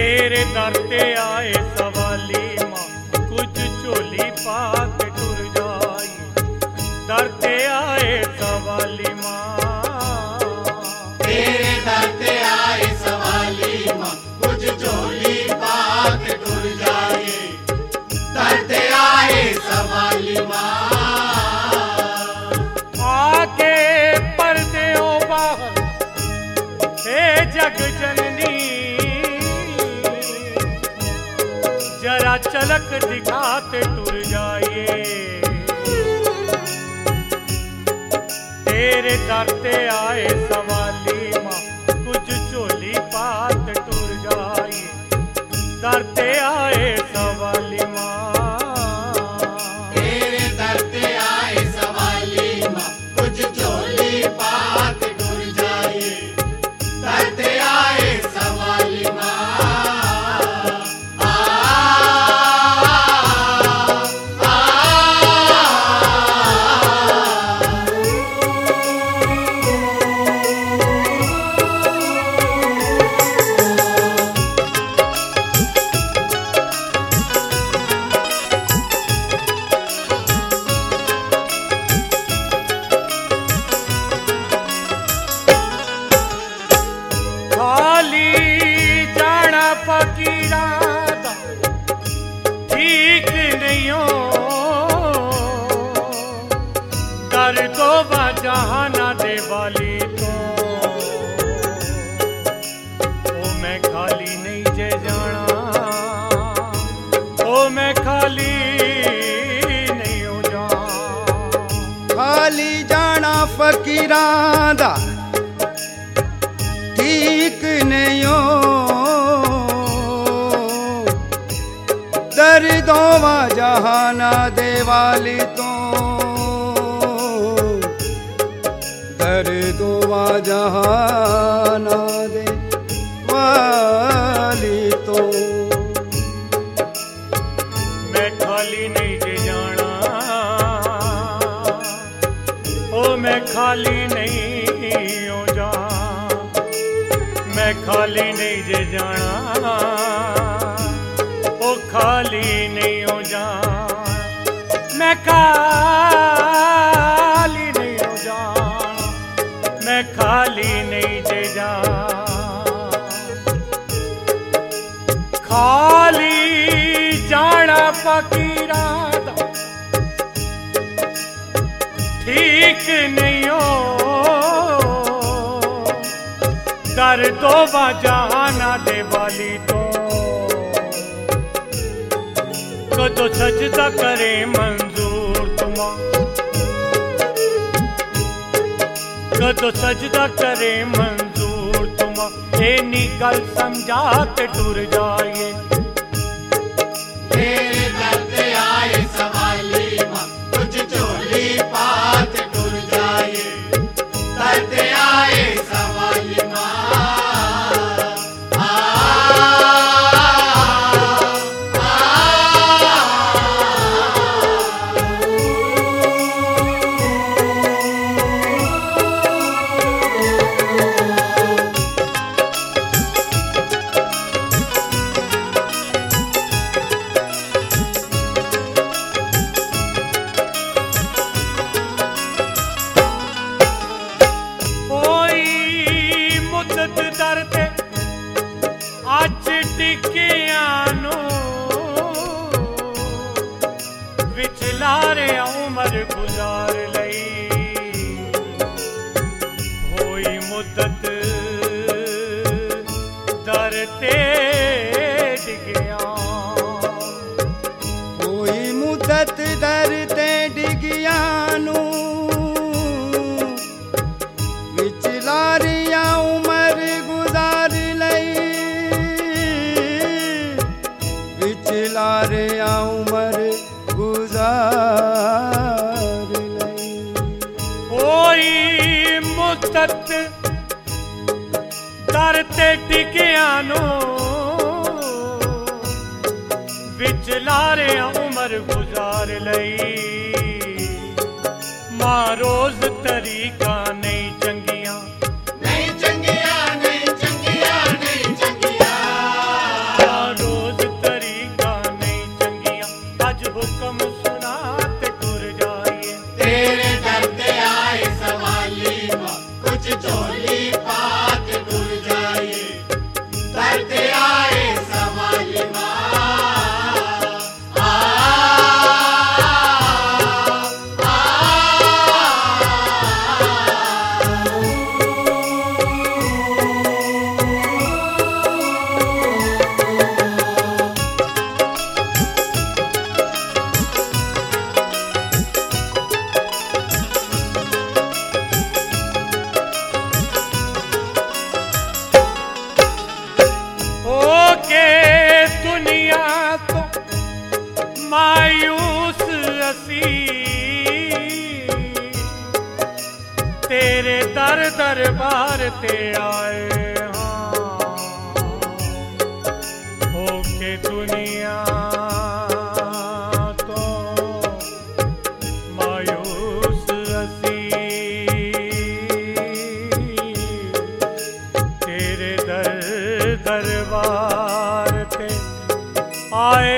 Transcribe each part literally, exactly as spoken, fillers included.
तेरे दर ते आए सवाली माँ, कुछ झोली पा के टुर जाई। दर ते आए सवाली माँ, तेरे दर ते आए सवाली माँ, कुछ झोली पा के टुर जाए। दर ते आए सवाली माँ, आके पर्दे ओ बाहर हे जग जननी, जरा चलक दिखाते टुर जाइए। तेरे दर ते आए सवाली माँ, कुछ झोली पात टुर जाइए। दर ते आए सवाली माँ, तेरे दर ते आए सवाली माँ, कुछ झोली पा के टुर जाए। दर ते आए सवाली माँ। फकीरा दा ठीक नहीं हो, कर दो जहाना दे वाली तो। ओ मैं खाली नहीं जे जाना, ओ मैं खाली नहीं हो जा। खाली जाना फकीरा दा ठीक नहीं हो, दर्दों वा जहाना दे वाली तो। दर्दों वा जहाना दे वाली तो। मैं खाली नहीं जे जाना, ओ मैं खाली नहीं हो जा। मैं खाली नहीं जे जाना, ओ खाली नहीं हो जा। मैं खाली नहीं हो जा, मैं खाली नहीं जे जा। खाली जाना फकीरा दा ठीक नहीं हो, दर दो जहाना दे वाली तो। कदों सजदा करे मंजूर तुमा, कदों सजदा करे मंजूर तुमा। एनी गल समझा के टुर जाइए। तेरे दर ते आए सवाली माँ, कुछ झोली पा के टुर जाए। दर ते आए सवाली माँ। विचलारे उमर गुजार लई, होई मुद्दत दर ते डिगिया। होई मुद्दत दर ते डिगिया नू, विचलारिया उमर गुजार लई। विचलारिया उमर गुजार लई। होई मुद्दत दर ते डिगिया नू, विचलारे उमर गुजार लई। मां रोज तरीका नहीं चंगिया, नहीं चंगिया, नहीं चंगिया, नहीं चंगिया। दरबार ते आए हाँ होके दुनिया तो मायूस असी तेरे दर दरबार ते आए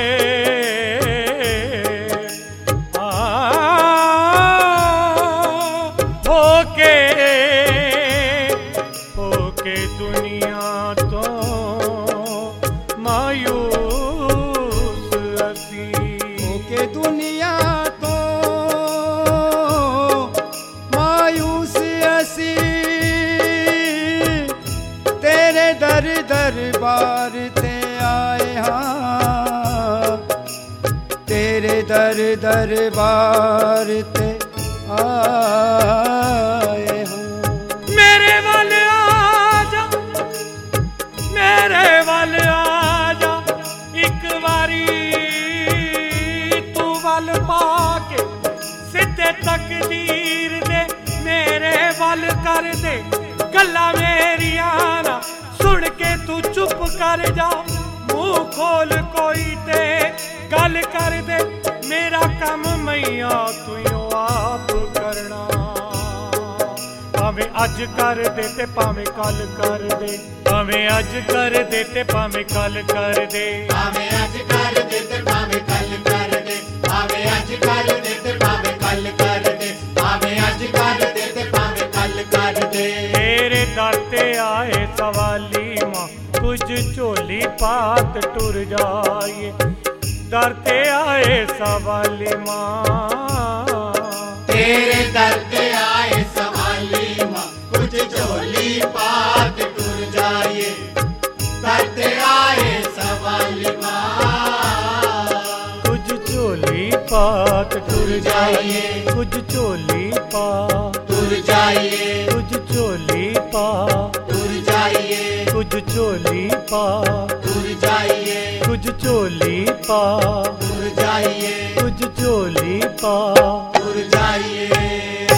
दर दरबार ते आए हाँ तेरे दर दरबार ते आए हाँ। मेरे वाल आजा मेरे वाल आजा एक बारी तू वाल पाके सिद्धे तकदीर दे मेरे वाल कर दे गल्ला मेरिया ना सुन के तू चुप कर जा मुंह खोल कोई ते गल कर दे मेरा काम मैया तू आप करना भावें अज कर दे ते भावें कल कर दे भावें अज कर दे ते भावें कल कर दे भावें अज कर दे ते भावें कल कर दे भावें अज कर दे ते भावें कल कर दे भावें अज कर दे ते भावें कल कर दे तेरे दर ते आए सवाली मां कुछ झोली पात टुर जाए दर ते आए सवाली मां तेरे दर ते आए सवाली मां कुछ झोली पात टुर जाए दर ते आए सवाली मां कुछ झोली पात टुर जाए कुछ झोली पा टुर जाइए कुछ झोली पा टुर जाइए कुछ झोली पा टुर जाइए कुछ झोली पा टुर जाइए कुछ झोली पा टुर जाइए।